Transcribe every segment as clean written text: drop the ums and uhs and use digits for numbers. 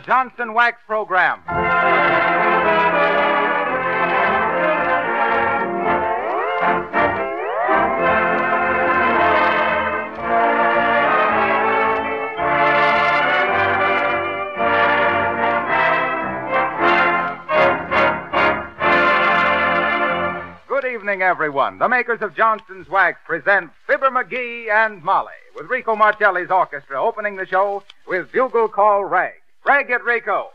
Johnson Wax Program. Good evening, everyone. The makers of Johnson's Wax present Fibber McGee and Molly, with Rico Marcelli's orchestra opening the show with Bugle Call Rag. Rag it, Rico.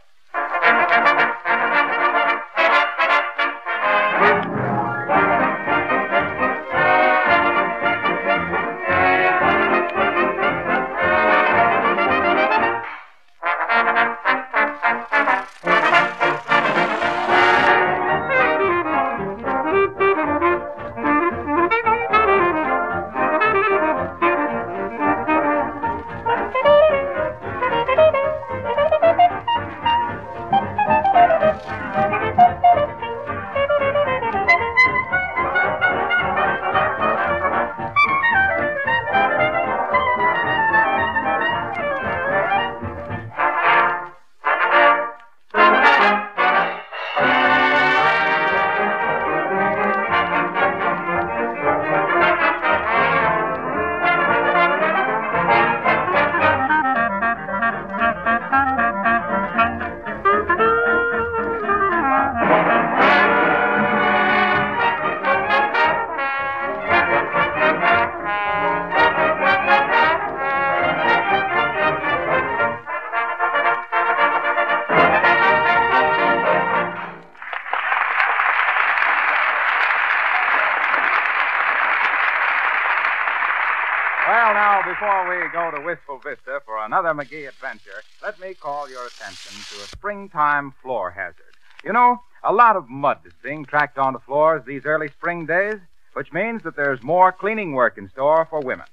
Well, now, before we go to Wistful Vista for another McGee adventure, let me call your attention to a springtime floor hazard. You know, a lot of mud is being tracked onto floors these early spring days, which means that there's more cleaning work in store for women.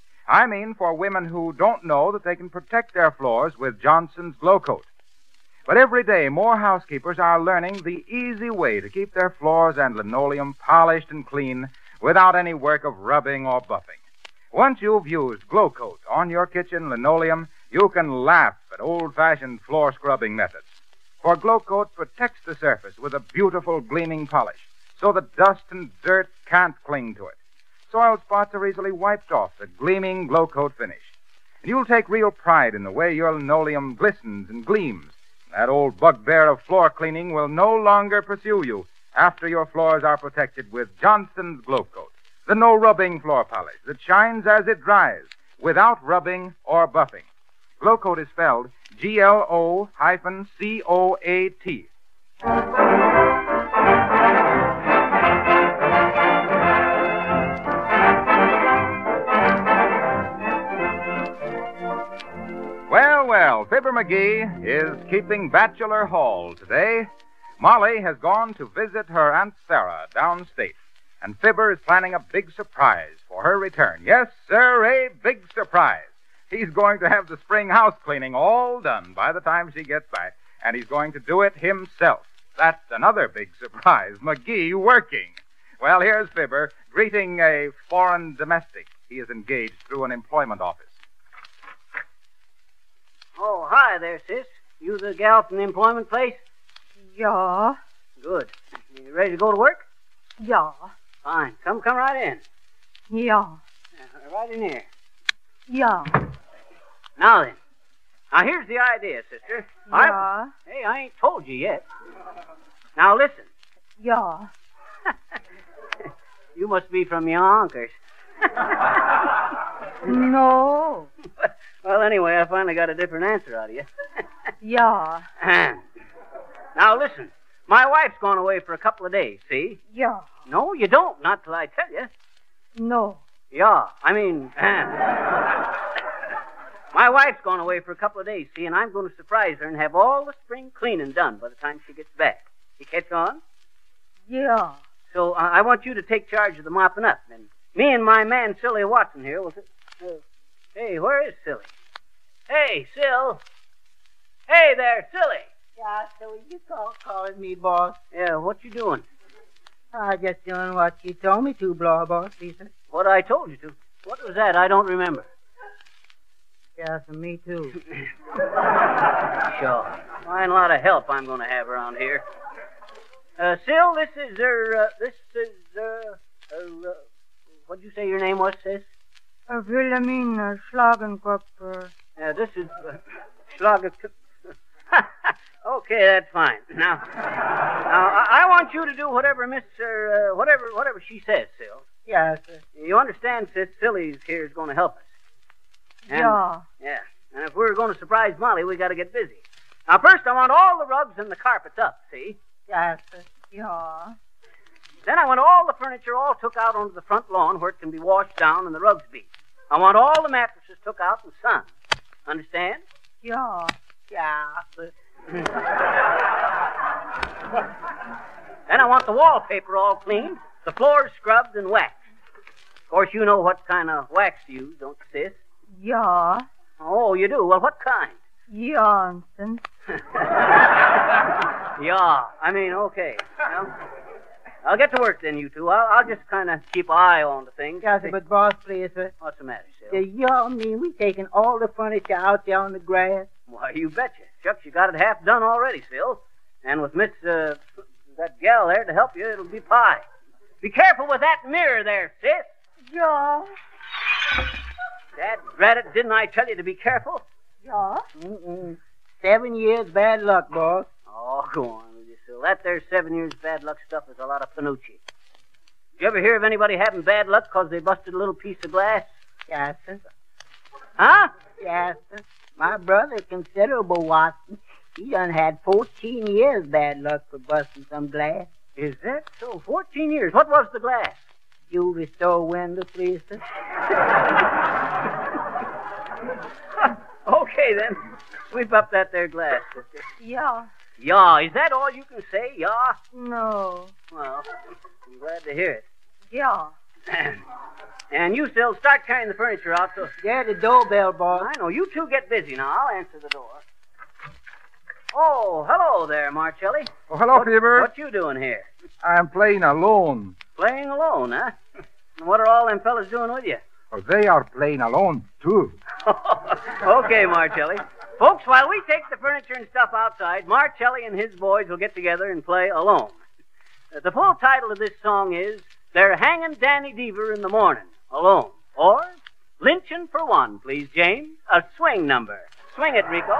I mean for women who don't know that they can protect their floors with Johnson's Glow Coat. But every day, more housekeepers are learning the easy way to keep their floors and linoleum polished and clean without any work of rubbing or buffing. Once you've used Glow Coat on your kitchen linoleum, you can laugh at old-fashioned floor scrubbing methods. For Glow Coat protects the surface with a beautiful gleaming polish, so that dust and dirt can't cling to it. Soiled spots are easily wiped off the gleaming Glow Coat finish. And you'll take real pride in the way your linoleum glistens and gleams. That old bugbear of floor cleaning will no longer pursue you after your floors are protected with Johnson's Glow Coat, the no-rubbing floor polish that shines as it dries, without rubbing or buffing. Glow Coat is spelled Glocoat. Well, Fibber McGee is keeping bachelor hall today. Molly has gone to visit her Aunt Sarah downstate. And Fibber is planning a big surprise for her return. Yes, sir, a big surprise. He's going to have the spring house cleaning all done by the time she gets back, and he's going to do it himself. That's another big surprise. McGee working. Well, here's Fibber greeting a foreign domestic he is engaged through an employment office. Oh, hi there, sis. You the gal from the employment place? Ja. Good. You ready to go to work? Ja. Fine. Come right in. Ja. Right in here. Ja. Now then. Now here's the idea, sister. Ja. Hey, I ain't told you yet. Now listen. Ja. You must be from Yonkers. No. Well, anyway, I finally got a different answer out of you. Ja. Now listen. My wife's gone away for a couple of days, see? Ja. No, you don't. Not till I tell you. No. Yeah, I mean... My wife's gone away for a couple of days, see, and I'm going to surprise her and have all the spring cleaning done by the time she gets back. You catch on? Yeah. So I want you to take charge of the mopping up. And me and my man, Silly Watson, here will... hey, where is Silly? Hey, Sil. Hey there, Silly. Yeah, so you calling me, boss? Yeah, what you doing? I just doing what you told me to, boss, Lisa. What I told you to. What was that? I don't remember. Yeah, for me, too. Sure. Fine lot of help I'm going to have around here. Sil, what'd you say your name was, sis? Wilhelmina Schlagenkopf. This is Schlager. Okay, that's fine. Now, I want you to do whatever whatever she says, Sil. Yes, sir. You understand, sis? Silly's here is going to help us. And, Yeah. Yeah. And if we're going to surprise Molly, we got to get busy. Now, first, I want all the rugs and the carpets up, see? Yes, sir. Yeah. Then I want all the furniture all took out onto the front lawn where it can be washed down and the rugs beat. I want all the mattresses took out and sunned. Understand? Yeah. Yeah, sir. Then I want the wallpaper all cleaned, the floors scrubbed and waxed. Of course, you know what kind of wax to use, don't you, sis? Yeah. Oh, you do? Well, what kind? Janssen. Yeah, okay. Well, I'll get to work then, you two. I'll just kind of keep an eye on the things. Yes, sir, but boss, please, sir. What's the matter, Sil? Do y'all mean we taking all the furniture out there on the grass? Why, you betcha. Shucks, you got it half done already, Sil. And with that gal there to help you, it'll be pie. Be careful with that mirror there, sis. Yeah. Dad, drat it, didn't I tell you to be careful? Yeah. 7 years bad luck, boss. Oh, go on with you, Sil. That there 7 years bad luck stuff is a lot of panucci. Did you ever hear of anybody having bad luck because they busted a little piece of glass? Yes, sir. Huh? Yes, sir. My brother, Considerable Watson, he done had 14 years bad luck for busting some glass. Is that so? 14 years. What was the glass? Jewelry store window, please, sir. Okay, then. Sweep up that there glass, sister. Yeah. Yeah, is that all you can say? Yeah? No. Well, I'm glad to hear it. Yeah. And you, Sil, start carrying the furniture out so... There's the doorbell, boss. I know. You two get busy now. I'll answer the door. Oh, hello there, Marcelli. Oh, hello, Fever. What you doing here? I'm playing alone. Playing alone, huh? And what are all them fellas doing with you? Oh, they are playing alone, too. Okay, Marcelli. Folks, while we take the furniture and stuff outside, Marcelli and his boys will get together and play alone. The full title of this song is They're Hanging Danny Deaver in the Morning, Alone. Or, Lynching for One, please, James. A swing number. Swing it, Rico.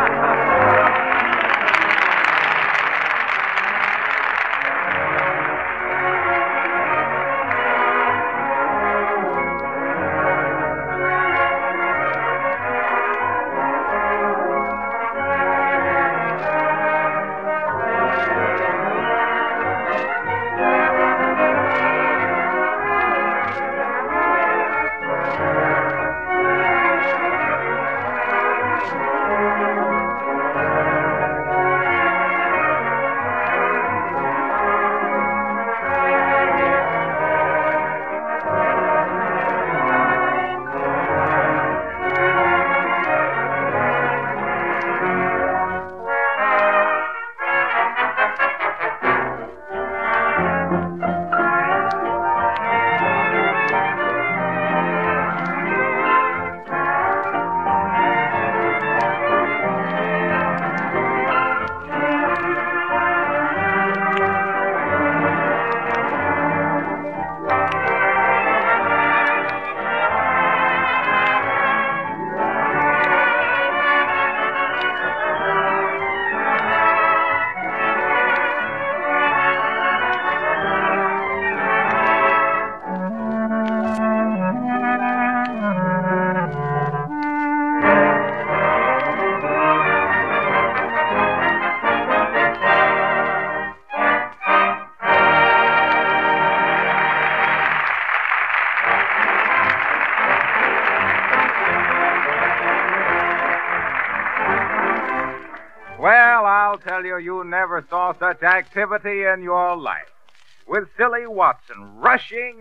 Well, I'll tell you, you never saw such activity in your life. With Silly Watson rushing,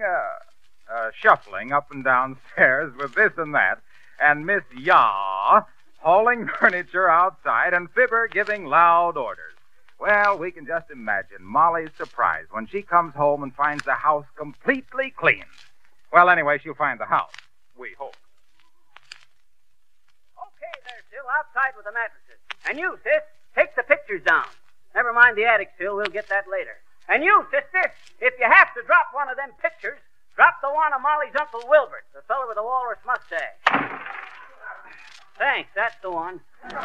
shuffling up and down stairs with this and that, and Miss Ya hauling furniture outside, and Fibber giving loud orders. Well, we can just imagine Molly's surprise when she comes home and finds the house completely cleaned. Well, anyway, she'll find the house. We hope. Okay, there, Sil, outside with the mattresses. And you, sis, take pictures down. Never mind the attic, Phil. We'll get that later. And you, sister, if you have to drop one of them pictures, drop the one of Molly's Uncle Wilbert, the fellow with the walrus mustache. Thanks, that's the one.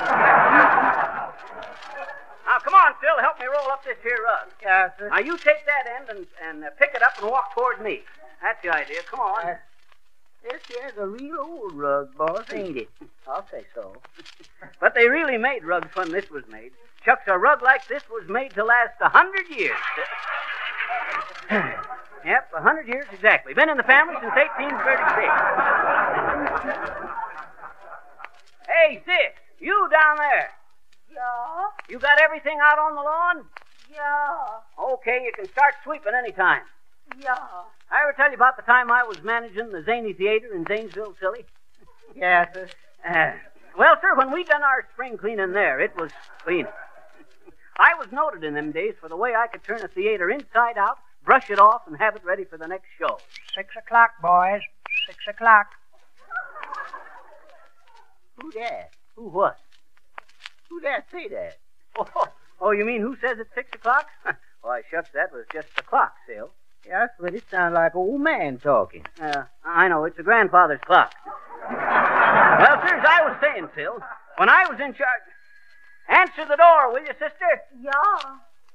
Now, come on, Phil, help me roll up this here rug. Yes, sir. Now, you take that end and pick it up and walk toward me. That's the idea. Come on. This here's a real old rug, boss, ain't it? I'll say so. But they really made rugs when this was made. Chucks, a rug like this was made to last 100 years. Yep, 100 years exactly. Been in the family since 1836. Hey, sis, you down there. Yeah. You got everything out on the lawn? Yeah. Okay, you can start sweeping anytime. Yeah. I ever tell you about the time I was managing the Zany Theater in Zanesville, silly? Yes, sir. Well, sir, when we done our spring cleaning there, it was cleaning. I was noted in them days for the way I could turn a theater inside out, brush it off, and have it ready for the next show. 6 o'clock, boys. 6 o'clock. Who that? Who what? Who that say that? Oh, you mean who says it's 6 o'clock? Why, shucks, that was just the clock, Sil. Yes, but it sounds like an old man talking. I know, it's a grandfather's clock. Well, sir, as I was saying, Phil, when I was in charge... Answer the door, will you, sister? Yeah.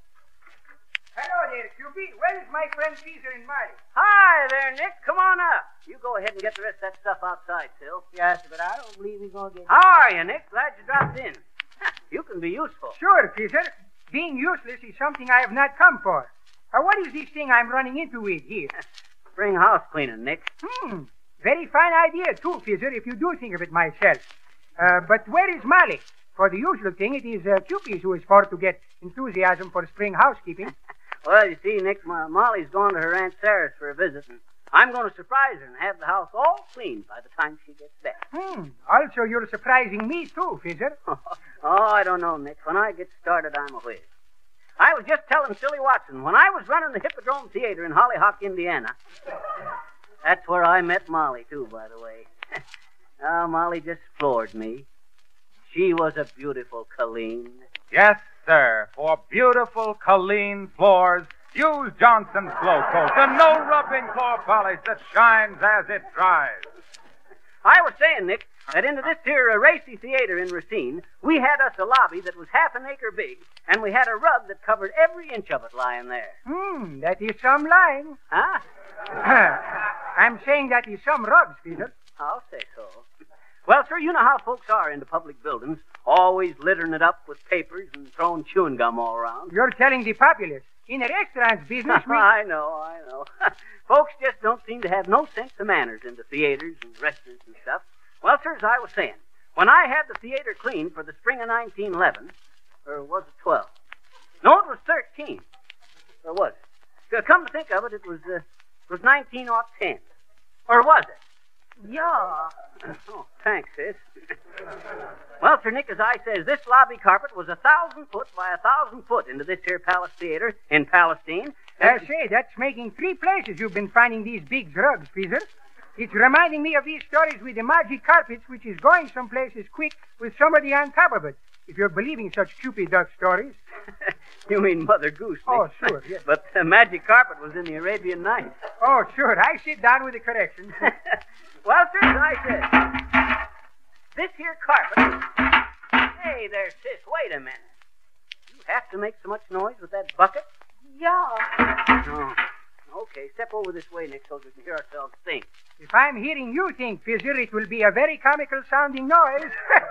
Hello there, Cupid. Where is my friend Caesar and Marty? Hi there, Nick. Come on up. You go ahead and get the rest of that stuff outside, Phil. Yes, but I don't believe he's going to get... How are you, Nick? Glad you dropped in. You can be useful. Sure, Caesar. Being useless is something I have not come for. What is this thing I'm running into with here? Spring house cleaning, Nick. Very fine idea, too, Caesar, if you do think of it myself. But where is Molly? For the usual thing, it is Cupid who is for to get enthusiasm for spring housekeeping. Well, you see, Nick, Molly's gone to her Aunt Sarah's for a visit, and I'm going to surprise her and have the house all clean by the time she gets back. Also, you're surprising me, too, Caesar. I don't know, Nick. When I get started, I'm a whiz. I was just telling Silly Watson, when I was running the Hippodrome Theater in Hollyhock, Indiana, that's where I met Molly, too, by the way. Molly just floored me. She was a beautiful Colleen. Yes, sir. For beautiful Colleen floors, use Johnson's Glow Coat, the no-rubbing floor polish that shines as it dries. I was saying, Nick, that into this here racy theater in Racine, we had us a lobby that was half an acre big, and we had a rug that covered every inch of it lying there. That is some line. Huh? I'm saying that is some rugs, Peter. I'll say so. Well, sir, you know how folks are into public buildings, always littering it up with papers and throwing chewing gum all around. You're telling the populace. In a restaurant's business, I know. Folks just don't seem to have no sense of manners into theaters and restaurants and stuff. Well, sir, as I was saying, when I had the theater cleaned for the spring of 1911, or was it 12? No, it was 13. Or was it? Come to think of it, it was 1910. Or was it? Yeah. Oh, thanks, sis. Well, Sir Nick, as I says, this lobby carpet was 1,000 foot by 1,000 foot into this here Palace Theater in Palestine. Say, that's making 3 places you've been finding these big rugs, Peter. It's reminding me of these stories with the magic carpets, which is going some places quick with somebody on top of it. If you're believing such Cupid duck stories. You mean Mother Goose, Nick. Oh, sure, yes. But the magic carpet was in the Arabian Nights. Oh, sure. I sit down with the corrections. Well, sir, as I said, this here carpet... Hey there, sis, wait a minute. You have to make so much noise with that bucket? Yeah. Oh. Okay, step over this way, Nick, so we can hear ourselves think. If I'm hearing you think, Fizzer, it will be a very comical sounding noise.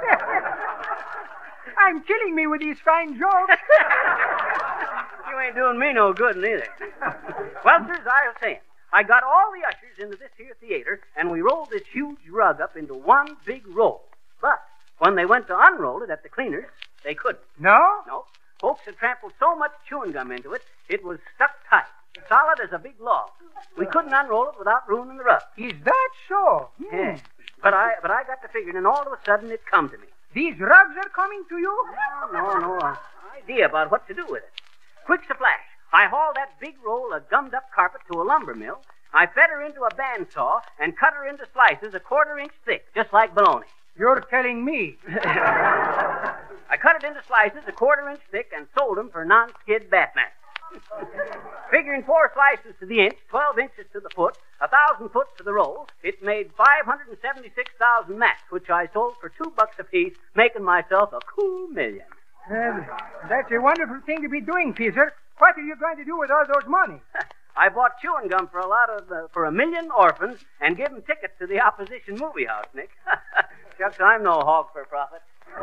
I'm killing me with these fine jokes. You ain't doing me no good neither. Well, sir, as I was saying, I got all the ushers into this here theater, and we rolled this huge rug up into one big roll. But when they went to unroll it at the cleaners, they couldn't. No? No. Folks had trampled so much chewing gum into it, it was stuck tight, solid as a big log. We couldn't unroll it without ruining the rug. Is that so? Yeah. But I got to figuring, and all of a sudden it come to me. These rugs are coming to you? No. Idea about what to do with it. Quick's a flash. I hauled that big roll of gummed-up carpet to a lumber mill. I fed her into a bandsaw and cut her into slices 1/4 inch thick, just like bologna. You're telling me. I cut it into slices a 1/4 inch thick and sold them for non-skid bath mats. Figuring 4 slices to the inch, 12 inches to the foot, 1,000 foot to the roll, it made 576,000 mats, which I sold for $2 apiece, making myself a cool million. That's a wonderful thing to be doing, Fizzer. What are you going to do with all those money? I bought chewing gum for for 1 million orphans and give them tickets to the opposition movie house, Nick. Shucks, I'm no hog for profit.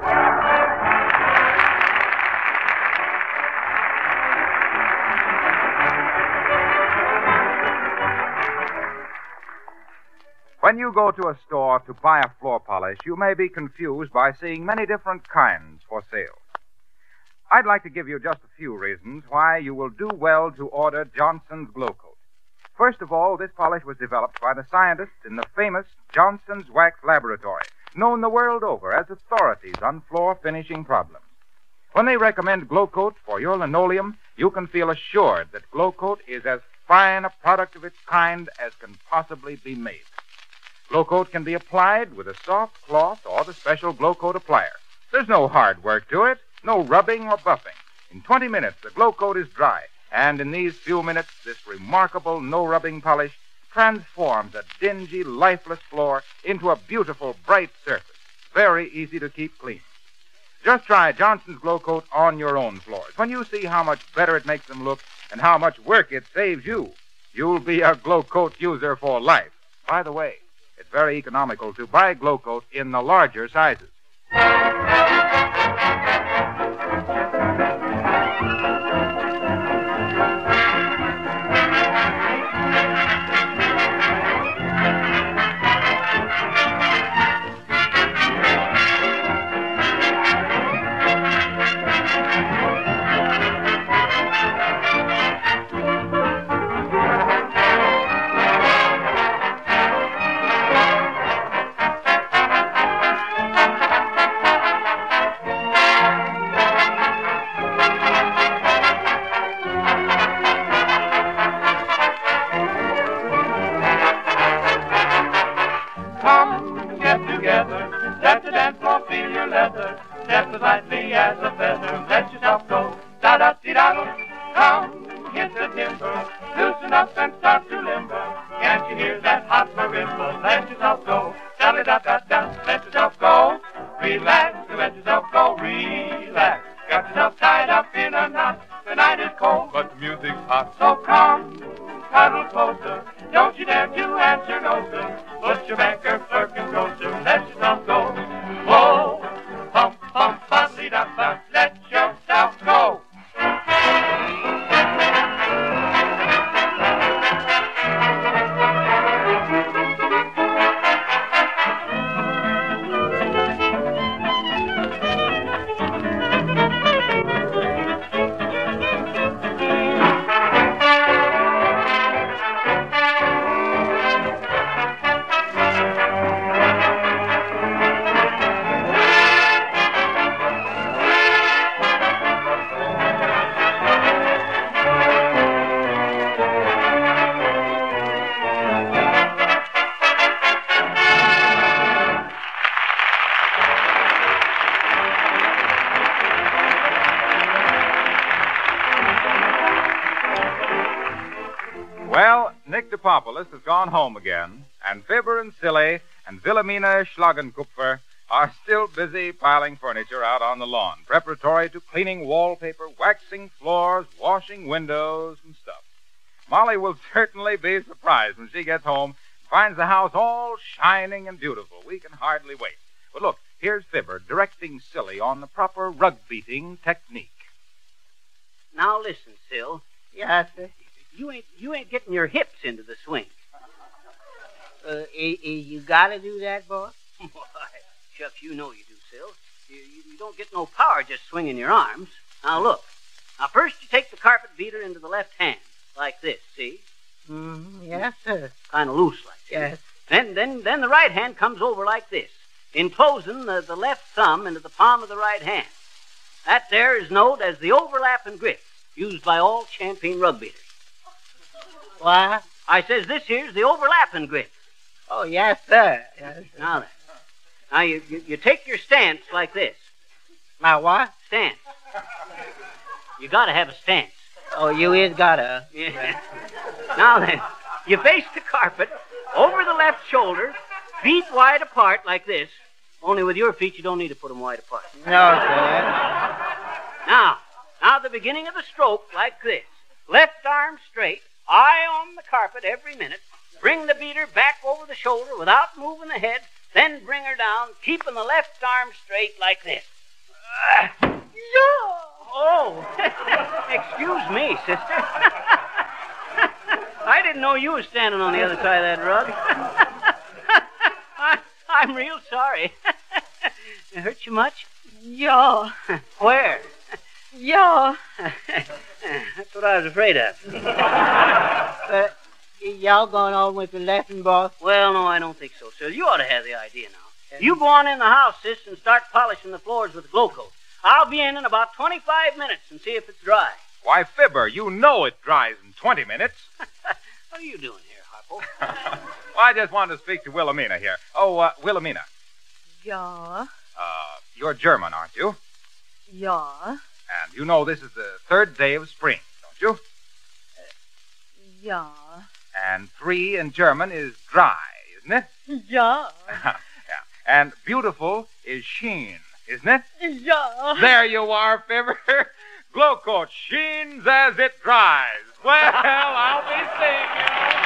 When you go to a store to buy a floor polish, you may be confused by seeing many different kinds for sale. I'd like to give you just a few reasons why you will do well to order Johnson's Glow Coat. First of all, this polish was developed by the scientists in the famous Johnson's Wax Laboratory, known the world over as authorities on floor finishing problems. When they recommend Glow Coat for your linoleum, you can feel assured that Glow Coat is as fine a product of its kind as can possibly be made. Glow Coat can be applied with a soft cloth or the special Glow Coat applier. There's no hard work to it, no rubbing or buffing. In 20 minutes, the Glow Coat is dry, and in these few minutes, this remarkable no-rubbing polish transforms a dingy, lifeless floor into a beautiful, bright surface, very easy to keep clean. Just try Johnson's Glow Coat on your own floors. When you see how much better it makes them look and how much work it saves you, you'll be a Glow Coat user for life. By the way, it's very economical to buy Glow Coat in the larger sizes. Well, Nick DePopulis has gone home again, and Fibber and Silly and Wilhelmina Schlagenkupfer are still busy piling furniture out on the lawn, preparatory to cleaning wallpaper, waxing floors, washing windows, and stuff. Molly will certainly be surprised when she gets home and finds the house all shining and beautiful. We can hardly wait. But look, here's Fibber directing Silly on the proper rug-beating technique. Now listen, Sil. Yes, sir. You ain't getting your hips into the swing. You gotta do that, boy? Why, Chuck, you know you do, Sil. You don't get no power just swinging your arms. Now, look. Now, first you take the carpet beater into the left hand, like this, see? Yes, sir. Kind of loose like this. Yes. Then the right hand comes over like this, enclosing the left thumb into the palm of the right hand. That there is known as the overlapping grip, used by all champion rug beaters. Why? I says this here's the overlapping grip. Oh, yes, sir. Yes, sir. Now then. Now, you take your stance like this. My what? Stance. You gotta have a stance. Oh, you is gotta. Yeah. Now then, you face the carpet, over the left shoulder, feet wide apart like this. Only with your feet, you don't need to put them wide apart. No, sir. Now the beginning of the stroke like this. Left arm straight, eye on the carpet every minute. Bring the beater back over the shoulder without moving the head. Then bring her down, keeping the left arm straight like this. Oh, excuse me, sister. I didn't know you were standing on the other side of that rug. I'm real sorry. It hurt you much? Ja. Where? Ja. That's what I was afraid of. Y'all going on with the lesson, boss? Well, no, I don't think so, sir. You ought to have the idea now. You go on in the house, sis, and start polishing the floors with glow coat. I'll be in about 25 minutes and see if it's dry. Why, Fibber, you know it dries in 20 minutes. What are you doing here, Harpo? Well, I just wanted to speak to Wilhelmina here. Oh, Wilhelmina, Ja. you're German, aren't you? Ja. And you know this is the 3rd day of spring, don't you? Ja. And 3 in German is dry, isn't it? Ja. Yeah. And beautiful is sheen, isn't it? Ja. There you are, Fibber. Glow coat sheens as it dries. Well, I'll be seeing you.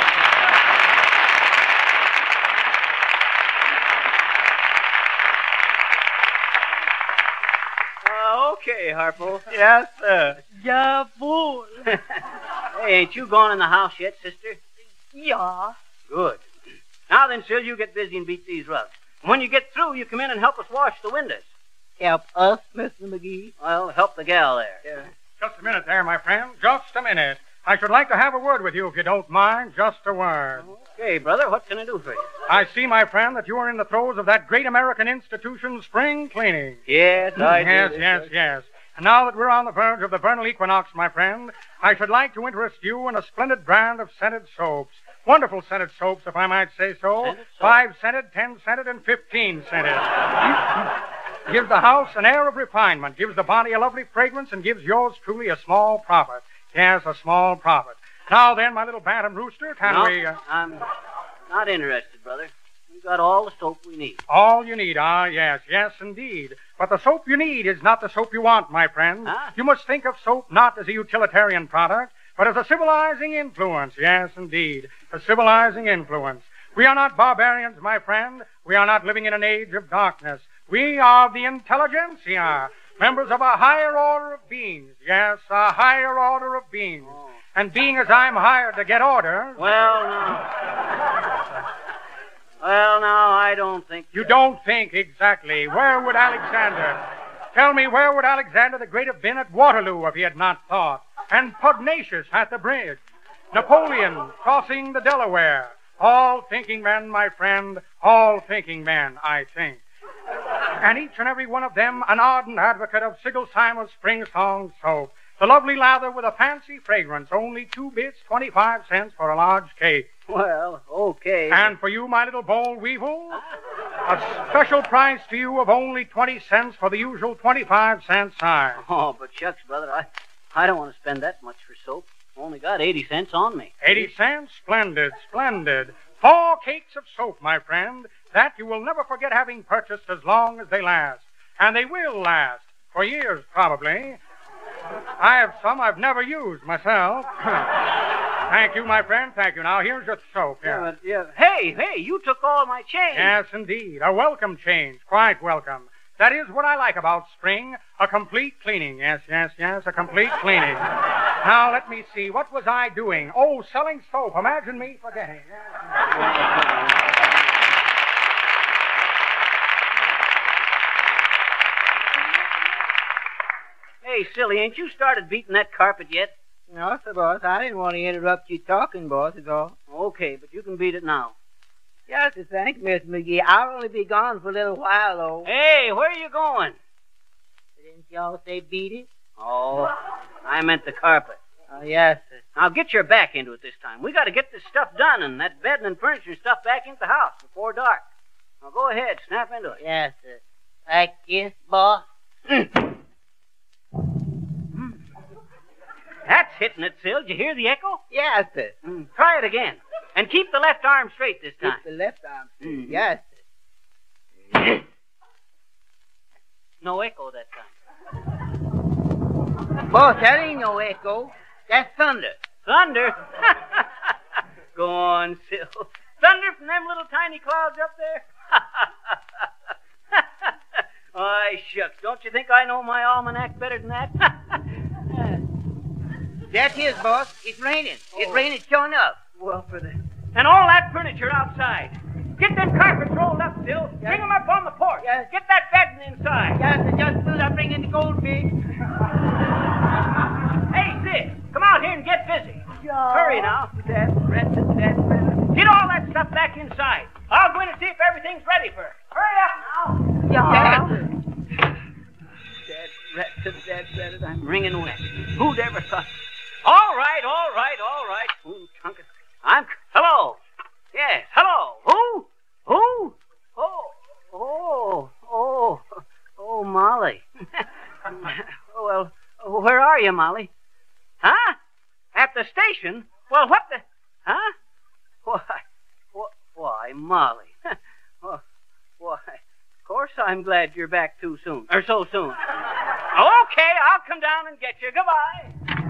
Okay, Harpo. Yes, sir. Jawohl. Hey, ain't you gone in the house yet, sister? Ja. Good. Now then, Sil, you get busy and beat these rugs. And when you get through, you come in and help us wash the windows. Help us, Mr. McGee? Well, help the gal there. Yeah. Just a minute there, my friend. Just a minute. I should like to have a word with you, if you don't mind. Just a word. Okay, brother, what can I do for you? I see, my friend, that you are in the throes of that great American institution, spring cleaning. Yes, I do. Yes. And now that we're on the verge of the vernal equinox, my friend, I should like to interest you in a splendid brand of scented soaps. Wonderful scented soaps, if I might say so. Scented soap? 5 scented, 10 scented, and 15 scented. Gives the house an air of refinement, gives the body a lovely fragrance, and gives yours truly a small profit. Yes, a small profit. Now then, my little bantam rooster, can we... I'm not interested, brother. We've got all the soap we need. All you need, yes, indeed. But the soap you need is not the soap you want, my friend. Huh? You must think of soap not as a utilitarian product, but as a civilizing influence. Yes, indeed, a civilizing influence. We are not barbarians, my friend. We are not living in an age of darkness. We are the intelligentsia, members of a higher order of beings. Yes, a higher order of beings. Oh. And being as I'm hired to get orders... Well, now, I don't think... You don't think exactly. Where would Alexander... Tell me, where would Alexander the Great have been at Waterloo if he had not thought? And Pugnacious at the bridge. Napoleon crossing the Delaware. All thinking men, my friend. All thinking men, I think. And each and every one of them an ardent advocate of Sigel Simons Spring Song soap. The lovely lather with a fancy fragrance. Only 2 bits, 25 cents for a large cake. Well, okay. And for you, my little boll weevil, a special price to you of only 20 cents for the usual 25-cent size. Oh, but shucks, brother, I don't want to spend that much for soap. Only got 80 cents on me. 80 cents? Splendid, splendid. 4 cakes of soap, my friend, that you will never forget having purchased as long as they last. And they will last, for years probably. I have some I've never used myself. Thank you, my friend, thank you. Now, here's your soap. Here. Hey, you took all my change. Yes, indeed. A welcome change. Quite welcome. That is what I like about spring. A complete cleaning. Yes, a complete cleaning. Now, let me see. What was I doing? Oh, selling soap. Imagine me forgetting. Hey, silly, ain't you started beating that carpet yet? No, sir, boss. I didn't want to interrupt you talking, boss, is all. Okay, but you can beat it now. Yes, sir, thank you, Mr. McGee. I'll only be gone for a little while, though. Hey, where are you going? Didn't y'all say beat it? Oh, I meant the carpet. Oh, yes, sir. Now get your back into it this time. We got to get this stuff done and that bedding and furniture and stuff back into the house before dark. Now go ahead, snap into it. Yes, sir. Like this, boss. That's hitting it, Sil. Did you hear the echo? Yes, sir. Try it again. And keep the left arm straight this time. Keep the left arm straight. Yes, sir. No echo that time. Boss, that ain't no echo. That's thunder. Thunder? Go on, Sil. Thunder from them little tiny clouds up there? Why, shucks. Don't you think I know my almanac better than that? That is, boss. It's raining. It's raining sure enough. Well, for the... And all that furniture outside. Get them carpets rolled up, Sil. Yes. Bring them up on the porch. Yes. Get that bedding inside. Yes, sir. Just as I'm bringing the goldfish. Hey, Sid, come out here and get busy. Yeah. Hurry now. Get all that stuff back inside. I'll go in and see if everything's ready for it. Hurry up now. Yeah. Dead, I'm wringing wet. Who'd ever thought? All right. Ooh, chunk it. Hello. Yes, hello. Who? Oh, Molly. Well, where are you, Molly? Huh? At the station? Well, what the... Huh? Why, Molly. Why, of course I'm glad you're back too soon. Or so soon. Okay, I'll come down and get you. Goodbye.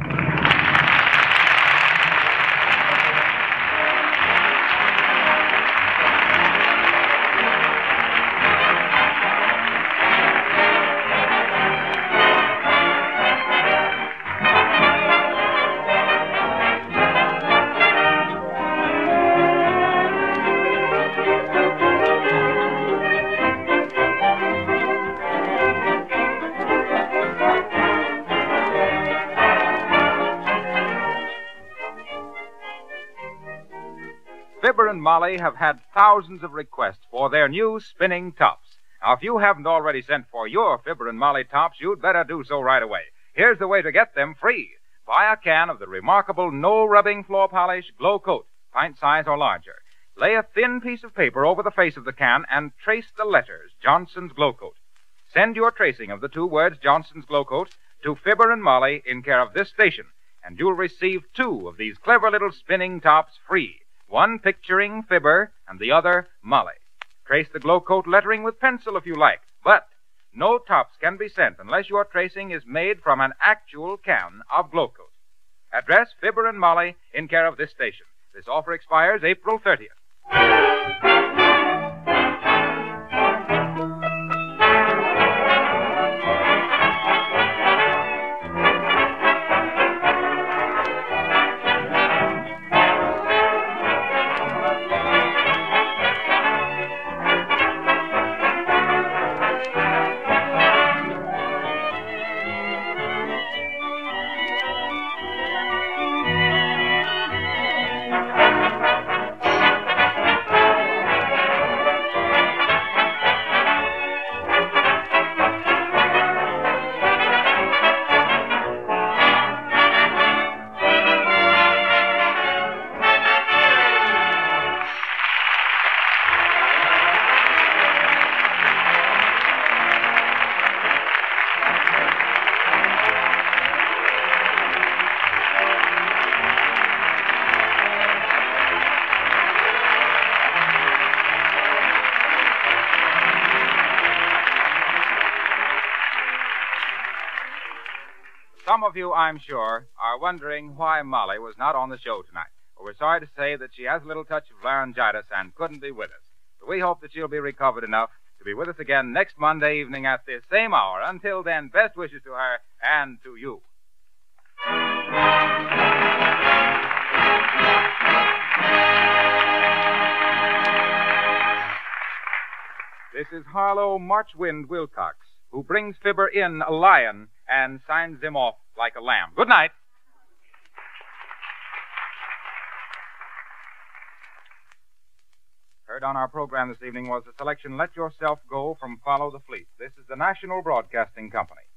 Fibber and Molly have had thousands of requests for their new spinning tops. Now, if you haven't already sent for your Fibber and Molly tops, you'd better do so right away. Here's the way to get them free. Buy a can of the remarkable no-rubbing floor polish Glow Coat, pint size or larger. Lay a thin piece of paper over the face of the can and trace the letters Johnson's Glow Coat. Send your tracing of the two words Johnson's Glow Coat to Fibber and Molly in care of this station, and you'll receive 2 of these clever little spinning tops free. One picturing Fibber and the other Molly. Trace the Glow Coat lettering with pencil if you like, but no tops can be sent unless your tracing is made from an actual can of Glow Coat. Address Fibber and Molly in care of this station. This offer expires April 30th. Some of you, I'm sure, are wondering why Molly was not on the show tonight. Well, we're sorry to say that she has a little touch of laryngitis and couldn't be with us. But we hope that she'll be recovered enough to be with us again next Monday evening at this same hour. Until then, best wishes to her and to you. This is Harlow Marchwind Wilcox, who brings Fibber in a lion and signs him off like a lamb. Good night. Heard on our program this evening was the selection Let Yourself Go from Follow the Fleet. This is the National Broadcasting Company.